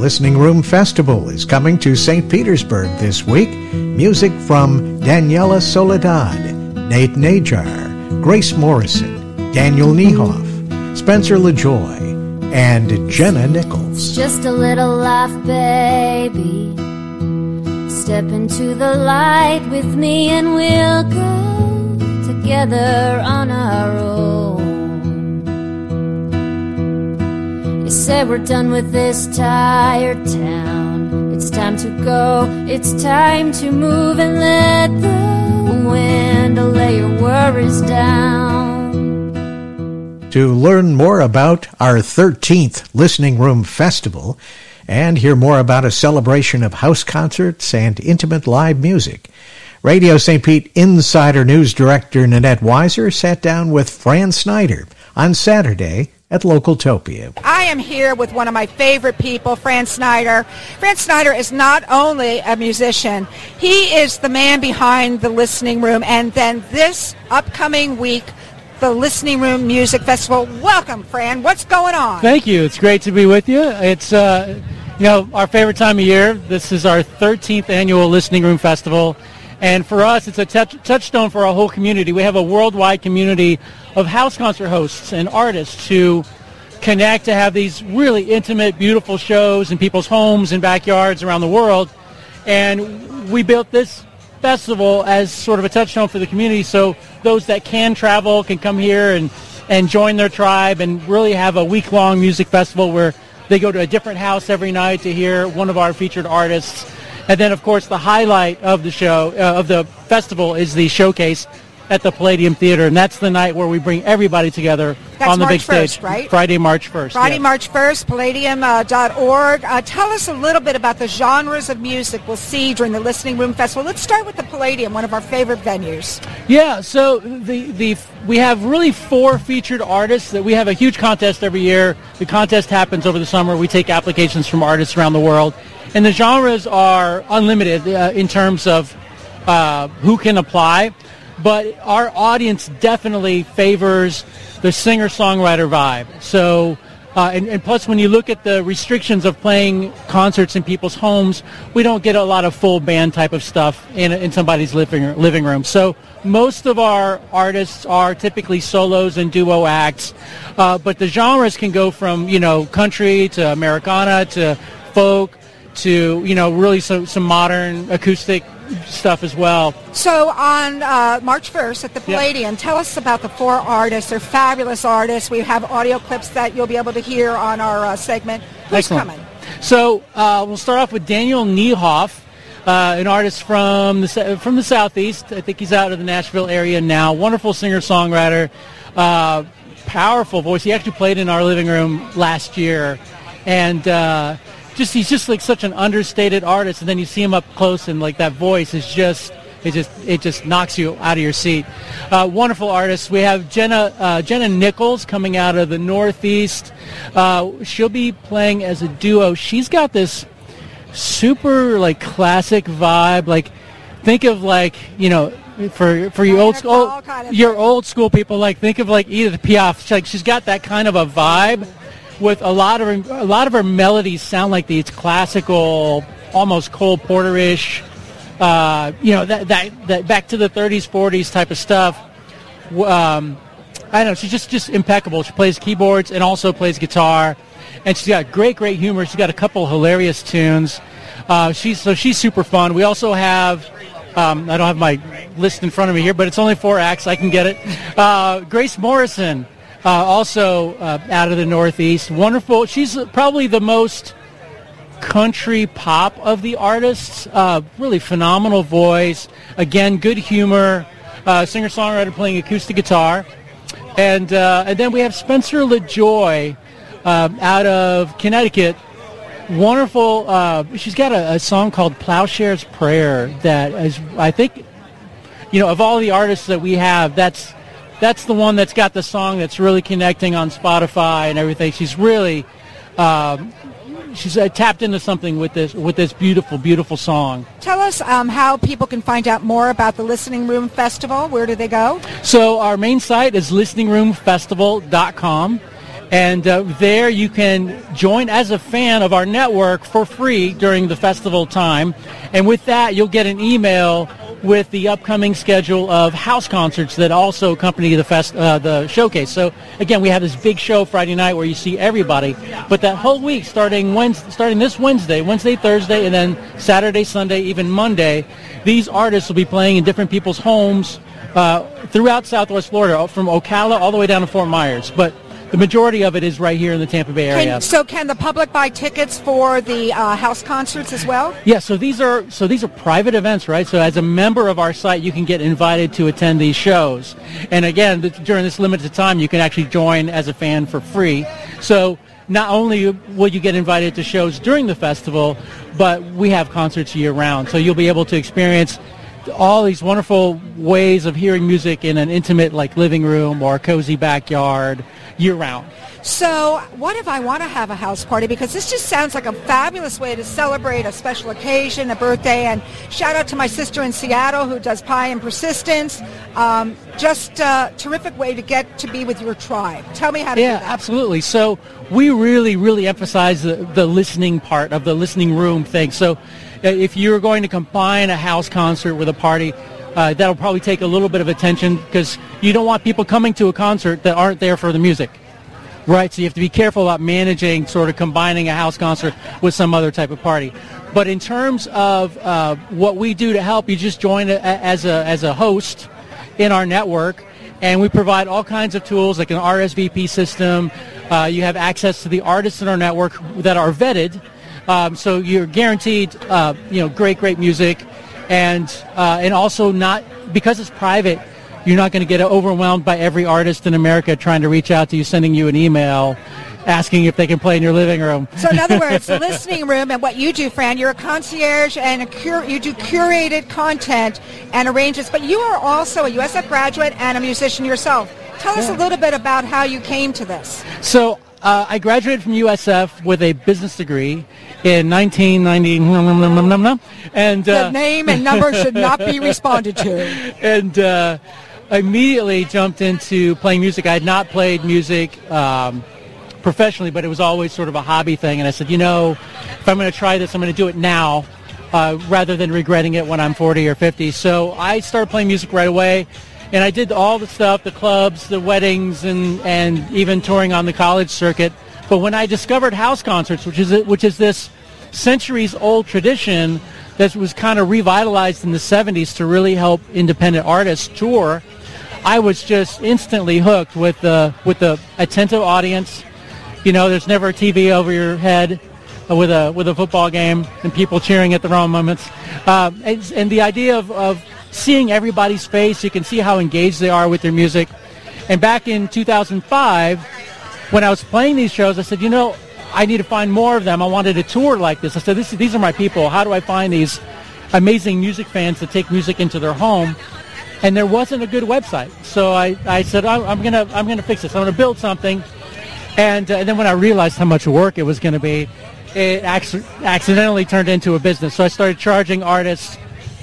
Listening Room Festival is coming to St. Petersburg this week. Music from Daniela Soledad, Nate Najar, Grace Morrison, Daniel Niehoff, Spencer LaJoy, and Jenna Nichols. It's just a little laugh, baby. Step into the light with me and we'll go together on our own. You say we're done with this tired town. It's time to go, it's time to move and let the wind lay your worries down. To learn more about our 13th Listening Room Festival and hear more about a celebration of house concerts and intimate live music, Radio St. Pete Insider News Director Nanette Weiser sat down with Fran Snyder on Saturday at Localtopia. I am here with one of my favorite people, Fran Snyder. Fran Snyder is not only a musician, he is the man behind the Listening Room, and then this upcoming week, the Listening Room Music Festival. Welcome, Fran. What's going on? Thank you. It's great to be with you. It's our favorite time of year. This is our 13th annual Listening Room Festival. And for us, it's a touchstone for our whole community. We have a worldwide community of house concert hosts and artists who connect to have these really intimate, beautiful shows in people's homes and backyards around the world. And we built this festival as sort of a touchstone for the community, so those that can travel can come here and join their tribe and really have a week-long music festival where they go to a different house every night to hear one of our featured artists. And then, of course, the highlight of the show, of the festival, is the showcase at the Palladium Theater, and that's the night where we bring everybody together on the big stage. Right? Friday, March 1st. Friday, yes. March 1st, palladium.org. Tell us a little bit about the genres of music we'll see during the Listening Room Festival. Let's start with the Palladium, one of our favorite venues. Yeah, so we have really 4 featured artists. That we have a huge contest every year. The contest happens over the summer. We take applications from artists around the world. And the genres are unlimited in terms of who can apply. But our audience definitely favors the singer-songwriter vibe. So, and plus when you look at the restrictions of playing concerts in people's homes, we don't get a lot of full band type of stuff in somebody's living room. So most of our artists are typically solos and duo acts. But the genres can go from, country to Americana to folk to, really some modern acoustic stuff as well. So on March 1st at the Palladium, Tell us about the 4 artists. They're fabulous artists. We have audio clips that you'll be able to hear on our segment. Who's Excellent. coming? So we'll start off with Daniel Niehoff, an artist from the Southeast. I think he's out of the Nashville area now. Wonderful singer-songwriter, powerful voice. He actually played in our living room last year. And he's just like such an understated artist, and then you see him up close, and like that voice is just knocks you out of your seat. Wonderful artist. We have Jenna Nichols coming out of the Northeast. She'll be playing as a duo. She's got this super like classic vibe. Like think of like for you old school people, like think of like Edith Piaf. She's got that kind of a vibe. With a lot of her melodies sound like these classical, almost Cole Porter-ish, that back to the 30s, 40s type of stuff. I don't know, she's just impeccable. She plays keyboards and also plays guitar, and she's got great humor. She's got a couple hilarious tunes. She's super fun. We also have. I don't have my list in front of me here, but it's only 4 acts. I can get it. Grace Morrison. Also out of the Northeast. Wonderful. She's probably the most country pop of the artists. Really phenomenal voice. Again, good humor. Singer-songwriter playing acoustic guitar. And then we have Spencer LaJoy out of Connecticut. Wonderful. She's got a song called Plowshare's Prayer that is, I think, of all the artists that we have, that's the one that's got the song that's really connecting on Spotify and everything. She's really she's tapped into something with this beautiful, beautiful song. Tell us how people can find out more about the Listening Room Festival. Where do they go? So our main site is listeningroomfestival.com. And there you can join as a fan of our network for free during the festival time. And with that, you'll get an email with the upcoming schedule of house concerts that also accompany the showcase. So again, we have this big show Friday night where you see everybody. But that whole week, starting this Wednesday, Thursday, and then Saturday, Sunday, even Monday, these artists will be playing in different people's homes throughout Southwest Florida, from Ocala all the way down to Fort Myers. But the majority of it is right here in the Tampa Bay area. So can the public buy tickets for the house concerts as well? Yeah, so these are private events, right? So as a member of our site, you can get invited to attend these shows. And again, during this limited time, you can actually join as a fan for free. So not only will you get invited to shows during the festival, but we have concerts year-round. So you'll be able to experience all these wonderful ways of hearing music in an intimate, like, living room or cozy backyard year-round. So what if I want to have a house party? Because this just sounds like a fabulous way to celebrate a special occasion, a birthday. And shout out to my sister in Seattle who does Pie and Persistence. Just a terrific way to get to be with your tribe. Tell me how to do that. Yeah, absolutely. So we really, really emphasize the listening part of the listening room thing. So if you're going to combine a house concert with a party, that'll probably take a little bit of attention because you don't want people coming to a concert that aren't there for the music. Right, so you have to be careful about managing, sort of combining a house concert with some other type of party. But in terms of what we do to help, you just join as a host in our network, and we provide all kinds of tools like an RSVP system. You have access to the artists in our network that are vetted, so you're guaranteed, great music, and also not, because it's private. You're not going to get overwhelmed by every artist in America trying to reach out to you, sending you an email, asking if they can play in your living room. So in other words, the listening room and what you do, Fran, you're a concierge and you do curated content and arrangements, but you are also a USF graduate and a musician yourself. Tell us a little bit about how you came to this. So I graduated from USF with a business degree in 1990, and the name and number should not be responded to. And I immediately jumped into playing music. I had not played music professionally, but it was always sort of a hobby thing. And I said, if I'm going to try this, I'm going to do it now rather than regretting it when I'm 40 or 50. So I started playing music right away. And I did all the stuff, the clubs, the weddings, and even touring on the college circuit. But when I discovered house concerts, which is this centuries-old tradition that was kind of revitalized in the 70s to really help independent artists tour, I was just instantly hooked with the attentive audience. There's never a TV over your head with a football game and people cheering at the wrong moments. And the idea of seeing everybody's face, you can see how engaged they are with their music. And back in 2005, when I was playing these shows, I said, I need to find more of them. I wanted a tour like this. I said, these are my people. How do I find these amazing music fans to take music into their home? And there wasn't a good website. So I said, I'm gonna fix this. I'm gonna build something. And then when I realized how much work it was going to be, it accidentally turned into a business. So I started charging artists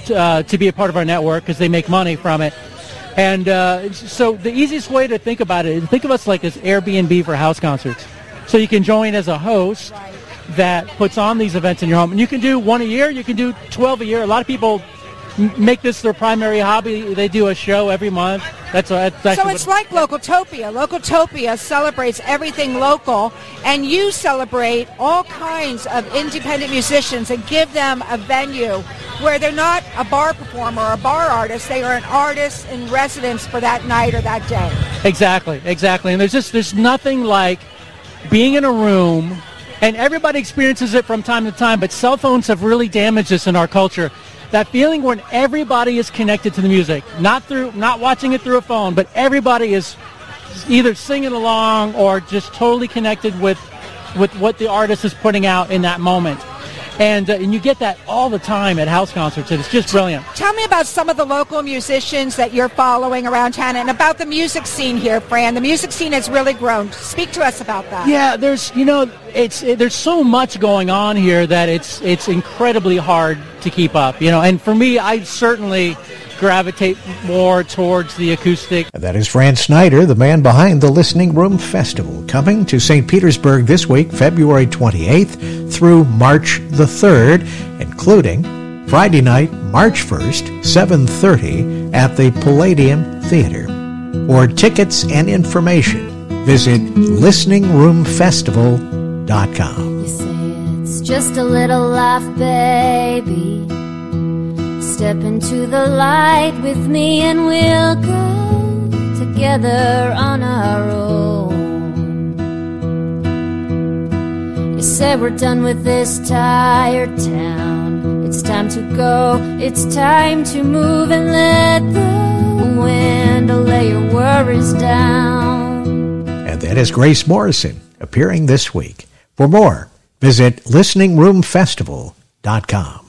to be a part of our network because they make money from it. And so the easiest way to think about it is think of us like this Airbnb for house concerts. So you can join as a host that puts on these events in your home. And you can do one a year. You can do 12 a year. A lot of people make this their primary hobby. They do a show every month. So it's like Localtopia. Localtopia celebrates everything local, and you celebrate all kinds of independent musicians and give them a venue where they're not a bar performer or a bar artist. They are an artist in residence for that night or that day. Exactly. And there's nothing like being in a room, and everybody experiences it from time to time, but cell phones have really damaged us in our culture. That feeling when everybody is connected to the music, not watching it through a phone, but everybody is either singing along or just totally connected with what the artist is putting out in that moment. And you get that all the time at house concerts, and it's just brilliant. Tell me about some of the local musicians that you're following around town and about the music scene here, Fran. The music scene has really grown. Speak to us about that. Yeah, there's so much going on here that it's incredibly hard to keep up, And for me, I certainly gravitate more towards the acoustic. That is Fran Snyder, the man behind the Listening Room Festival, coming to St. Petersburg this week, February 28th through March the 3rd, including Friday night, March 1st, 7:30 at the Palladium Theater. For tickets and information, visit listeningroomfestival.com. You say it's just a little laugh, baby. Step into the light with me and we'll go together on our own. You said we're done with this tired town. It's time to go, it's time to move and let the wind lay your worries down. And that is Grace Morrison, appearing this week. For more, visit listeningroomfestival.com.